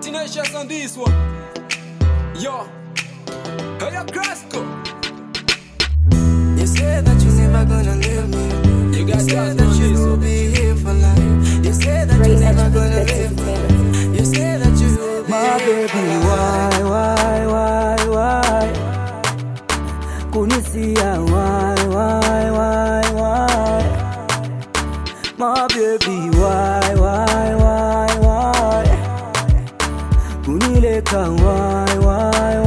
Tenacious on this one. Yo, hey, Crasco. You said that you're never gonna leave me. You guys said that you will be here for life. You said that you're never gonna leave me. You said that you will be my here for baby, life. why? Kunisia, why? My baby, why? Kunileka, why?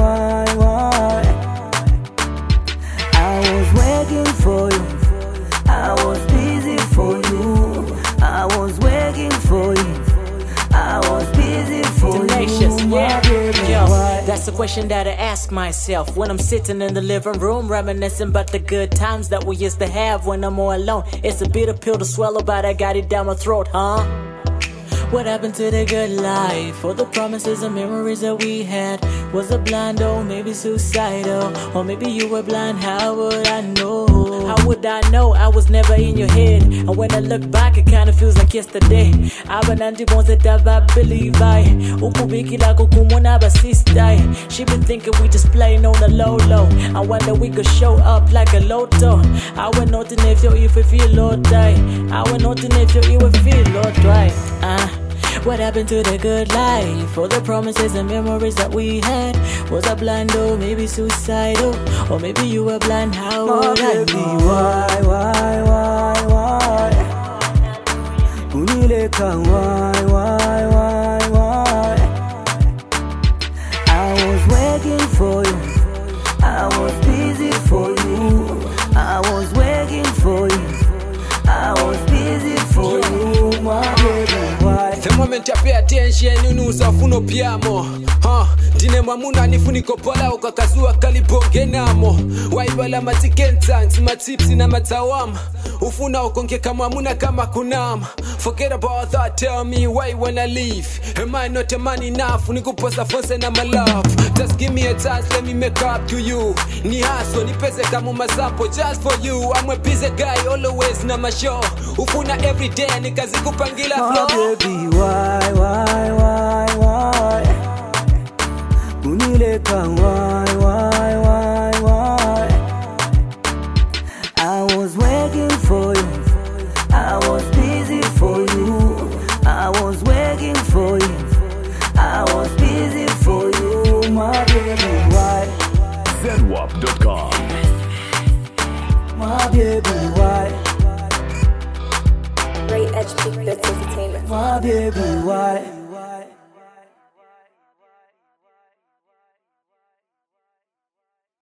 I was waiting for you. I was busy for you. I was waiting for you. I was busy for Tenacious, you. yeah. My baby, Yo, why? that's a question that I ask myself when I'm sitting in the living room reminiscing about the good times that we used to have when I'm all alone. It's a bitter pill to swallow, but I got it down my throat, huh? What happened to the good life? All the promises and memories that we had? Was it blind or maybe suicidal? Or maybe you were blind, how would I know? How would I know? I was never in your head. And when I look back, it kinda feels like yesterday. Abanandi wants that I believe I Ukubiki like Ukumuna basistai. She been thinking we just playing on the low. I wonder we could show up like a lotto. I went nothing if you feel low die. I went nothing if you feel low dry. What happened to the good life? All the promises and memories that we had? Was I blind or maybe suicidal? Or maybe you were blind, how My would I baby, know? why? Kunileka, why? I was waiting for you. I was busy for you. I was waiting for you. I was busy for you, my baby, why? The moment I pay attention, you know usafuno piamo. Dine mamuna nifuniko pala ukakazua kalibonge namo. Waibala matikentanks, matipsi na matawama. Ufuna ukonke kama muna kama kunama. Forget about that, tell me why you wanna leave. Am I not a man enough? Nikuposa fonse na my love. Just give me a chance, let me make up to you. Ni haso, ni pese kama masampo just for you. I'm a busy guy, always na my show. Ufuna everyday, nikazi kupangila My flow. baby, why? Kunileka, why? I was waiting for you. I was busy for you. I was waiting for you. I was busy for you, my baby, why? ZWAP.com. My baby, why? Great Edge Peak Bits Entertainment. My baby, why?